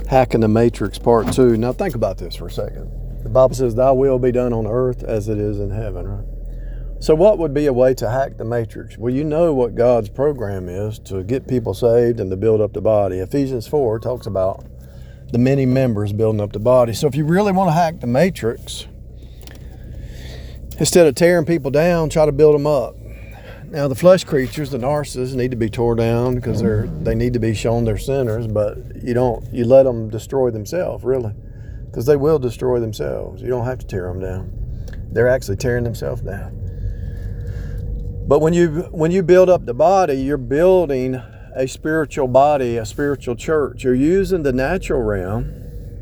Hacking the Matrix Part 2. Now think about this for a second. The Bible says, thy will be done on earth as it is in heaven, right? So what would be a way to hack the matrix? Well, you know what God's program is to get people saved and to build up the body. Ephesians 4 talks about the many members building up the body. So if you really want to hack the matrix, instead of tearing people down, try to build them up. Now, the flesh creatures, the narcissists, need to be tore down because they need to be shown they're sinners, but you let them destroy themselves, really, because they will destroy themselves. You don't have to tear them down. They're actually tearing themselves down. But when you build up the body, you're building a spiritual body, a spiritual church. You're using the natural realm,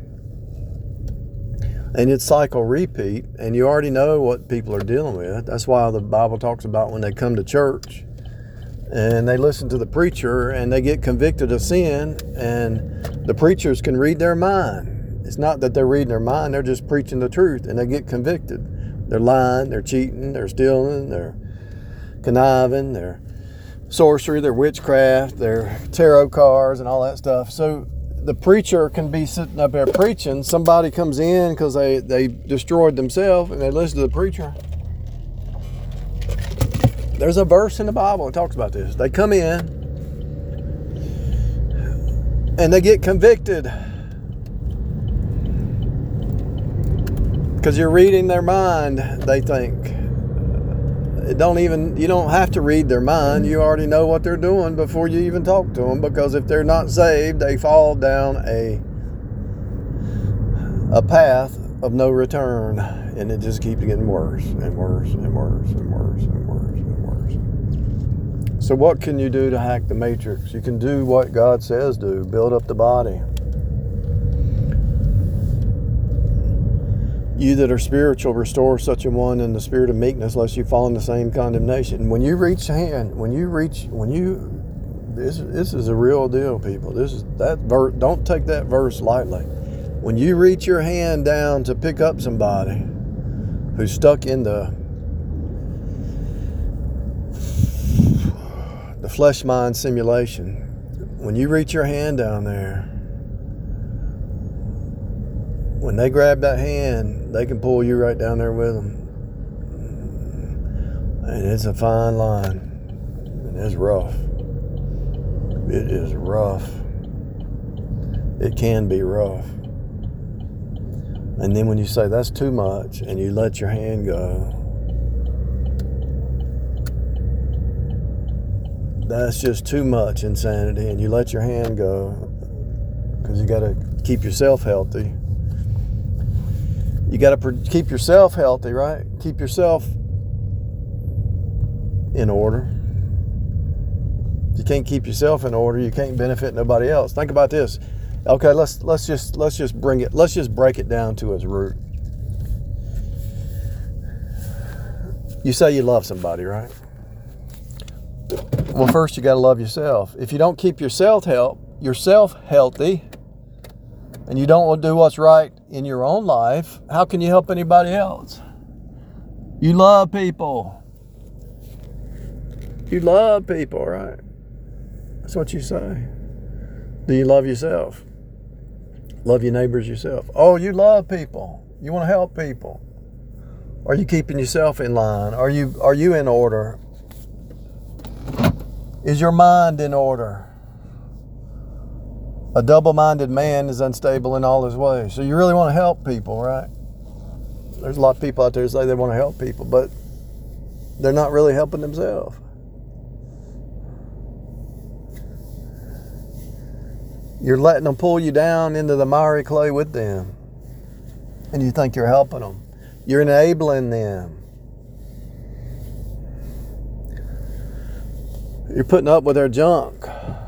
and it's cycle repeat, and you already know what people are dealing with. That's why the Bible talks about when they come to church and they listen to the preacher and they get convicted of sin, and the preachers can read their mind. It's not that they're reading their mind, they're just preaching the truth, and they get convicted. They're lying, they're cheating, they're stealing, they're conniving, they're sorcery, they're witchcraft, they're tarot cards and all that stuff. So the preacher can be sitting up there preaching. Somebody comes in because they destroyed themselves and they listen to the preacher. There's a verse in the Bible that talks about this. They come in and they get convicted because you're reading their mind, they think. You don't have to read their mind. You already know what they're doing before you even talk to them, because if they're not saved, they fall down a path of no return, and it just keeps getting worse and worse and worse and worse and worse and worse. So what can you do to hack the matrix? You can do what God says do, build up the body. You that are spiritual, restore such a one in the spirit of meekness, lest you fall in the same condemnation. When you reach hand, this is a real deal, people. Don't take that verse lightly. When you reach your hand down to pick up somebody who's stuck in the flesh mind simulation, when you reach your hand down there, when they grab that hand, they can pull you right down there with them. And it's a fine line. And it's rough. It is rough. It can be rough. And then when you say that's too much and you let your hand go, that's just too much insanity, and you let your hand go because you got to keep yourself healthy. You got to keep yourself healthy, right? Keep yourself in order. If you can't keep yourself in order, you can't benefit nobody else. Think about this. Okay, let's just break it down to its root. You say you love somebody, right? Well, first you got to love yourself. If you don't keep yourself healthy, and you don't do what's right in your own life, how can you help anybody else? You love people. You love people, right? That's what you say. Do you love yourself? Love your neighbors yourself. Oh, you love people. You want to help people. Are you keeping yourself in line? Are you in order? Is your mind in order? A double-minded man is unstable in all his ways. So you really want to help people, right? There's a lot of people out there who say they want to help people, but they're not really helping themselves. You're letting them pull you down into the miry clay with them, and you think you're helping them. You're enabling them. You're putting up with their junk.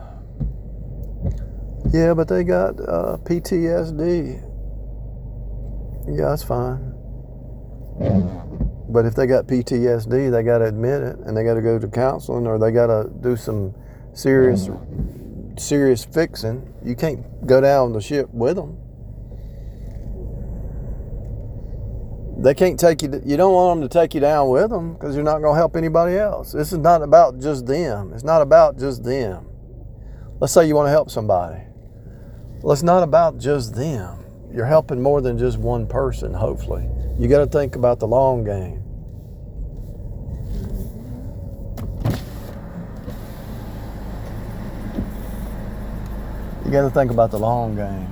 Yeah, but they got PTSD. Yeah, that's fine. But if they got PTSD, they got to admit it, and they got to go to counseling, or they got to do some serious fixing. You can't go down the ship with them. They can't take you. You don't want them to take you down with them, because you're not going to help anybody else. This is not about just them. It's not about just them. Let's say you want to help somebody. Well, it's not about just them. You're helping more than just one person, hopefully. You got to think about the long game. You got to think about the long game.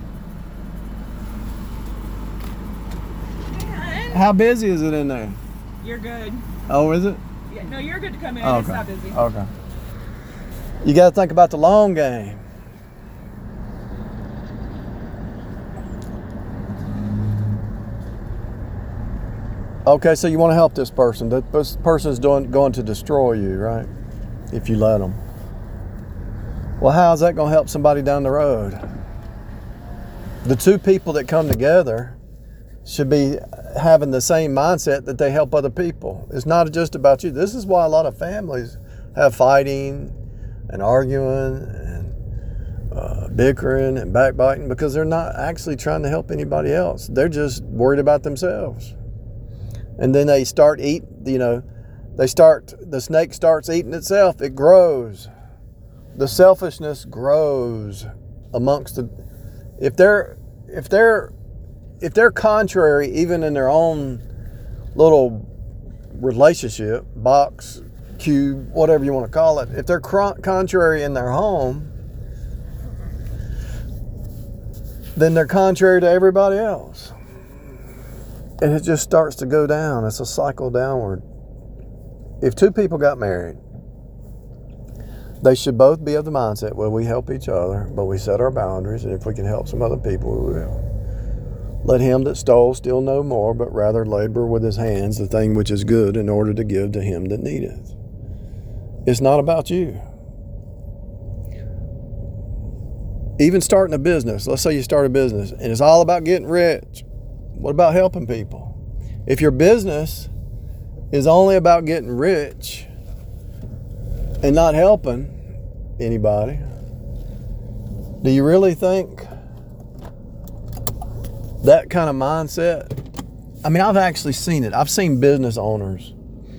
How busy is it in there? You're good. Oh, is it? Yeah, no, you're good to come in. Okay. It's not busy. Okay. You got to think about the long game. Okay, so you want to help this person. This person's going to destroy you, right? If you let them. Well, how's that going to help somebody down the road? The two people that come together should be having the same mindset that they help other people. It's not just about you. This is why a lot of families have fighting and arguing and bickering and backbiting, because they're not actually trying to help anybody else. They're just worried about themselves. And then they start eating, the snake starts eating itself. It grows. The selfishness grows amongst if they're contrary, even in their own little relationship, box, cube, whatever you want to call it, if they're contrary in their home, then they're contrary to everybody else. And it just starts to go down. It's a cycle downward. If two people got married, they should both be of the mindset, well, we help each other, but we set our boundaries, and if we can help some other people, we will. Let him that stole steal no more, but rather labor with his hands the thing which is good, in order to give to him that needeth. It's not about you. Even starting a business, let's say you start a business, and it's all about getting rich. What about helping people? If your business is only about getting rich and not helping anybody, do you really think that kind of mindset? I mean, I've actually seen it. I've seen business owners,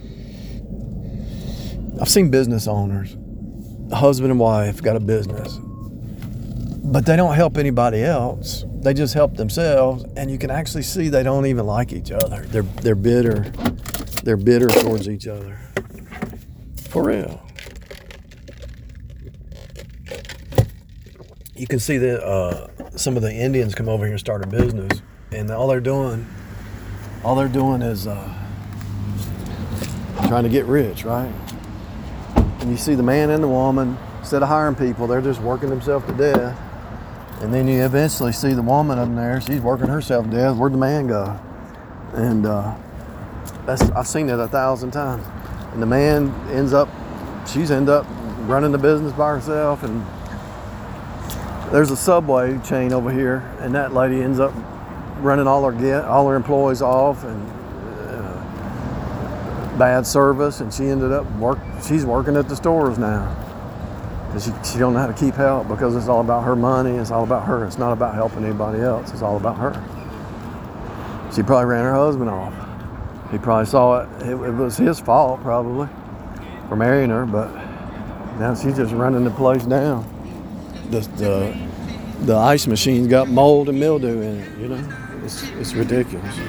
husband and wife, got a business, but they don't help anybody else. They just help themselves, and you can actually see they don't even like each other. They're bitter. They're bitter towards each other. For real. You can see that some of the Indians come over here and start a business, and all they're doing is trying to get rich, right? And you see the man and the woman, instead of hiring people, they're just working themselves to death. And then you eventually see the woman up there, she's working herself to death. Where'd the man go? And I've seen it 1,000 times. And the man she's end up running the business by herself. And there's a Subway chain over here, and that lady ends up running all her employees off, and bad service. And she ended up she's working at the stores now. Because she don't know how to keep help, because it's all about her money. It's all about her. It's not about helping anybody else. It's all about her. She probably ran her husband off. He probably saw it. It was his fault, probably, for marrying her. But now she's just running the place down. The ice machine's got mold and mildew in it. It's ridiculous.